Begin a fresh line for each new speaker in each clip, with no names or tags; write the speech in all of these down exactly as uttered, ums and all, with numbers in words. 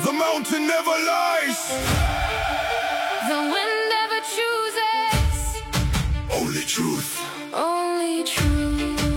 The mountain never lies.
The wind never chooses.
Only truth.
Only truth.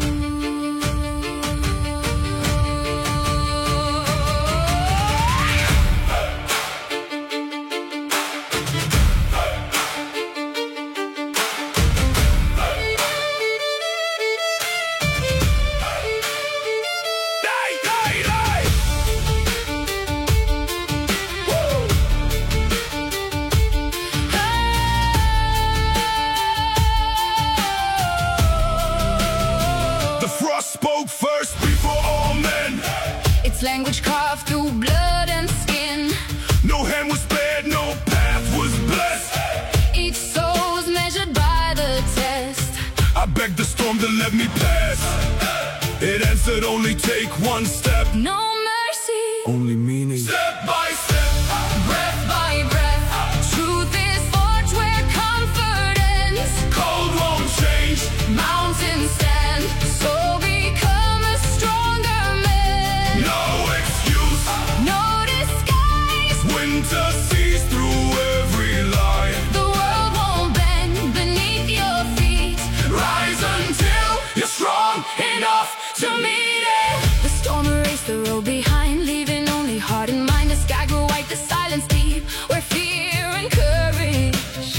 Spoke first before all men.
Its language carved through blood and skin.
No hand was spared, no path was blessed.
Each soul's measured by the test.
I begged the storm to let me pass. It answered, only take one step.
No mercy,
only meaning. Step by step,
breath by breath. Truth is forged where comfort ends.
Cold won't change,
mountains stand. So become a stronger man.
No excuse,
no disguise.
Winter sees through every lie.
The world won't bend beneath your feet.
Rise until you're strong enough to meet it.
The storm erased the road behind, leaving only heart and mind. The sky grew white, the silence deep, where fear and courage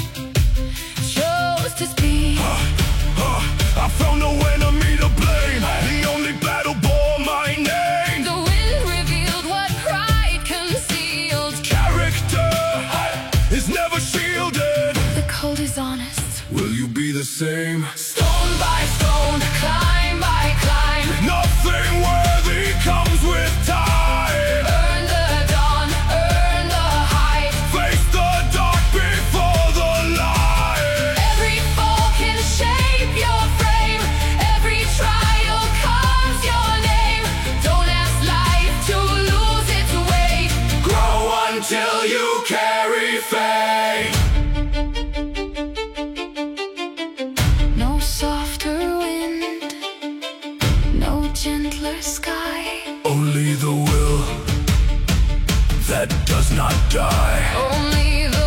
chose to speak.
uh, uh, I found no enemy to blame. The only battle bore my name.
The wind revealed what pride concealed.
Character is never shielded.
The cold is honest.
Will you be the same?
Stone by stone, climb by climb.
Nothing worthy comes with time.
Earn the dawn, earn the height.
Face the dark before the light.
Every fall can shape your frame. Every trial comes your name. Don't ask life to lose its weight.
Grow until you carry fame.
No softer wind, no gentler sky.
Only the will that does not die.
Only the